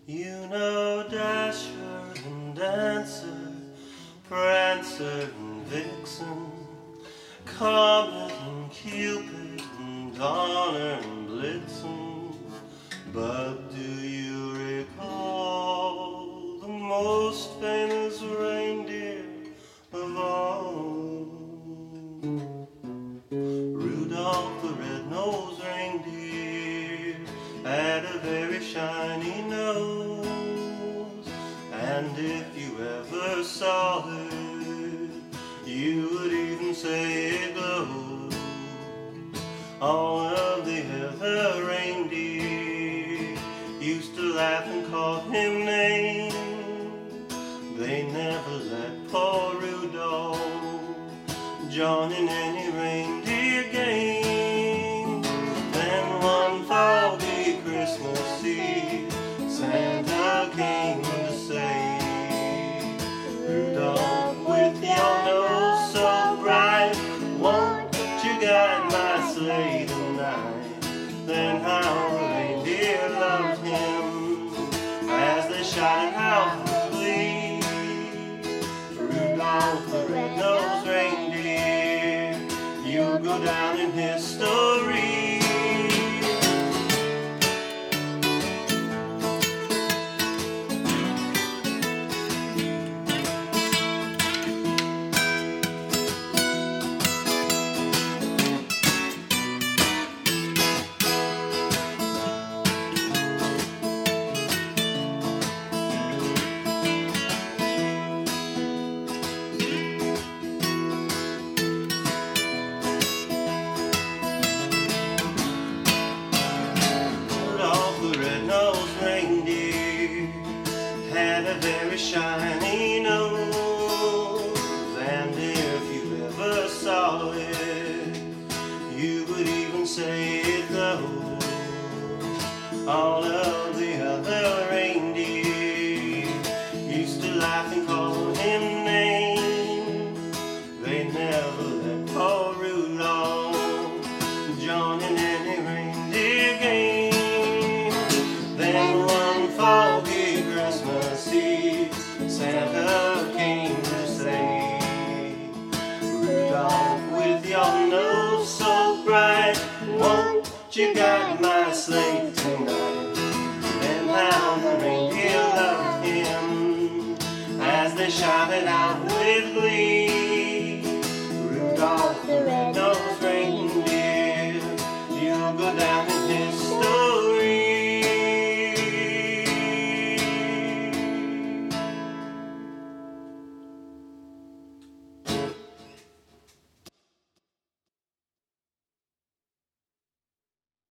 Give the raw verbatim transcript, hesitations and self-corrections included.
You know Dasher and Dancer, Prancer and Vixen, Comet and Cupid and Donner and Blitzen. But do you recall the most famous reindeer of all? Rudolph the red-nosed reindeer had a very shiny nose, and if you ever saw it, you would even say it glowed. All of the other reindeer used to laugh and call him names. They never let poor Rudolph join in any reindeer game. Then one foggy Christmas Eve, Santa came to say, Rudolph, with your nose so bright, won't you guide my sleigh tonight? Then how the reindeer loved him as they shouted out with glee, Rudolph the red-nosed reindeer, you'll go down in history. Had a very shiny nose, and if you ever saw it, you would even say it glowed. All of the other reindeer used to laugh and call him names. They never let poor Rudolph join in any reindeer game. Then one foggy Christmas Eve, Santa came to say, Rudolph, with your nose so bright, won't you guide my sleigh tonight? Then how the reindeer loved him as they shouted out with glee,